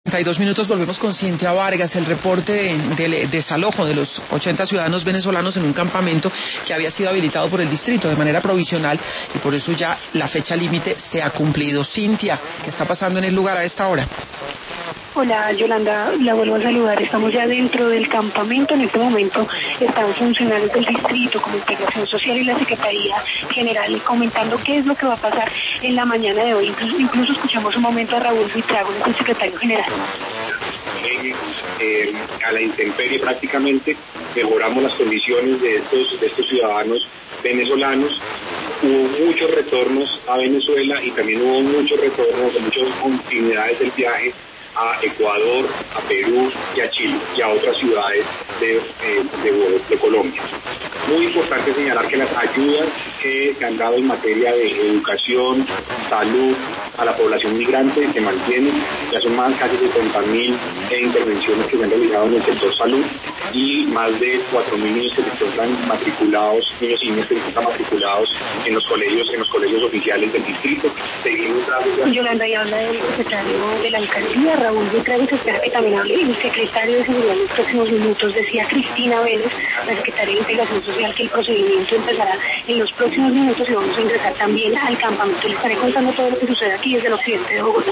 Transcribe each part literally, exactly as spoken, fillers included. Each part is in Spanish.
treinta y dos minutos, volvemos con Cintia Vargas. El reporte de, de desalojo de los ochenta ciudadanos venezolanos en un campamento que había sido habilitado por el distrito de manera provisional y por eso ya la fecha límite se ha cumplido. Cintia, ¿qué está pasando en el lugar a esta hora? Hola Yolanda, la vuelvo a saludar. Estamos ya dentro del campamento. En este momento están funcionarios del distrito como Integración Social y la Secretaría General comentando qué es lo que va a pasar en la mañana de hoy. Incluso, incluso escuchamos un momento a Raúl Buitrago, el secretario general. Eh, a la intemperie prácticamente, mejoramos las condiciones de estos, de estos ciudadanos venezolanos. Hubo muchos retornos a Venezuela y también hubo muchos retornos de muchas continuidades del viaje a Ecuador, a Perú y a Chile y a otras ciudades de, eh, de, de Colombia. Muy importante señalar que las ayudas que se han dado en materia de educación, salud, a la población migrante se mantienen. Ya son más casi setenta mil intervenciones que se han realizado en el sector salud y más de cuatro mil niños que se encuentran matriculados, niños y niñas que se encuentran matriculados en los colegios, en los colegios oficiales del distrito. Seguimos dando... Yolanda, y habla del secretario de la alcaldía, Raúl Buitrago, se espera que también hable el secretario de Seguridad en los próximos minutos. Decía Cristina Vélez, la secretaria de Integración Social, que el procedimiento empezará en los próximos minutos y vamos a ingresar también al campamento. Le estaré contando todo lo que sucede aquí desde el occidente de Bogotá.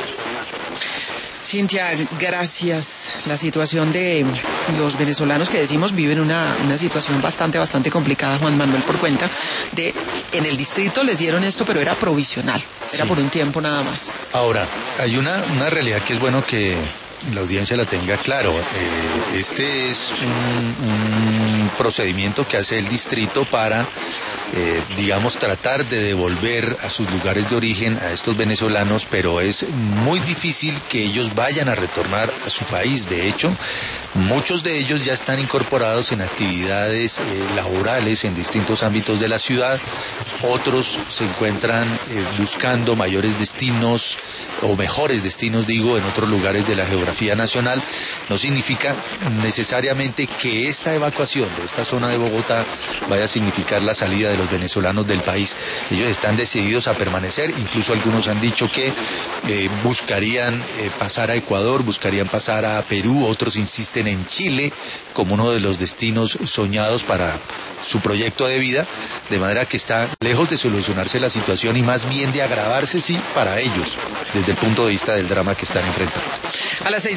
Cintia, gracias. La situación de los venezolanos que decimos viven una, una situación bastante, bastante complicada, Juan Manuel, por cuenta de, en el distrito les dieron esto, pero era provisional, era sí. por un tiempo nada más. Ahora, hay una, una realidad que es bueno que la audiencia la tenga claro. Eh, este es un, un procedimiento que hace el distrito para... Eh, digamos, tratar de devolver a sus lugares de origen a estos venezolanos, pero es muy difícil que ellos vayan a retornar a su país. De hecho, muchos de ellos ya están incorporados en actividades eh, laborales en distintos ámbitos de la ciudad. Otros se encuentran eh, buscando mayores destinos o mejores destinos, digo, en otros lugares de la geografía nacional. No significa necesariamente que esta evacuación de esta zona de Bogotá vaya a significar la salida de los venezolanos del país. Ellos están decididos a permanecer, incluso algunos han dicho que eh, buscarían eh, pasar a Ecuador, buscarían pasar a Perú, otros insisten en Chile como uno de los destinos soñados para su proyecto de vida, de manera que está lejos de solucionarse la situación y más bien de agravarse, sí, para ellos, desde el punto de vista del drama que están enfrentando. A las seis